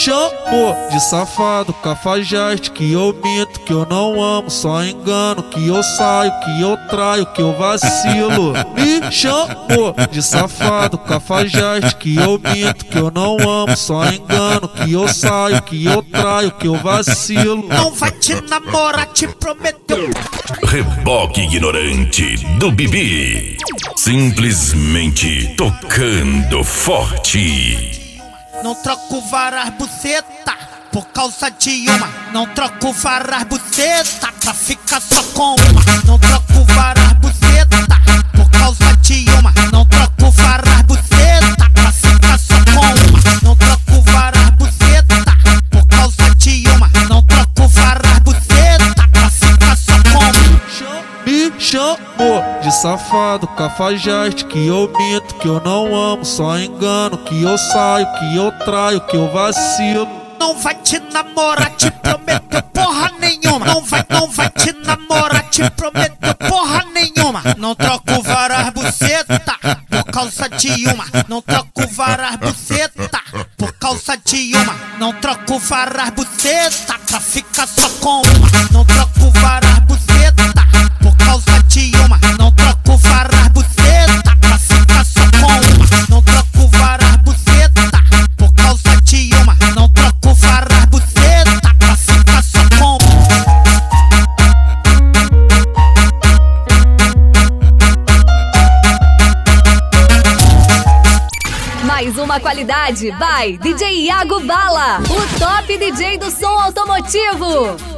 chamou de safado, cafajeste, que eu minto, que eu não amo, só engano, que eu saio, que eu traio, que eu vacilo. Me chamou de safado, cafajeste, que eu minto, que eu não amo, só engano, que eu saio, que eu traio, que eu vacilo. Não vai te namorar, te prometeu. Reboque ignorante do Bibi. Simplesmente tocando forte. Não troco varas buceta por causa de uma. Não troco varas buceta pra ficar só com uma. Não troco varas buceta por causa de uma. Não troco varas buceta pra ficar só com uma. Não troco varas buceta por causa de uma. Não troco varas buceta pra ficar só com uma. Me chamou de safado, cafajeste, que eu minto, que eu não amo, só engano, que eu saio, que eu traio, que eu vacilo. Não vai te namorar, te prometeu porra nenhuma. Não vai te namorar, te prometeu porra nenhuma. Não troco varas buceta por causa de uma. Não troco varas buceta por causa de uma. Não troco varas buceta pra ficar só com uma. Não troco varas buceta por causa de uma. Não troco varas buceta pra ficar só com uma. Não troco varas buceta por causa de uma. Não troco varas buceta pra ficar só com uma. Mais uma qualidade by DJ Iago Bala, o top DJ do som automotivo.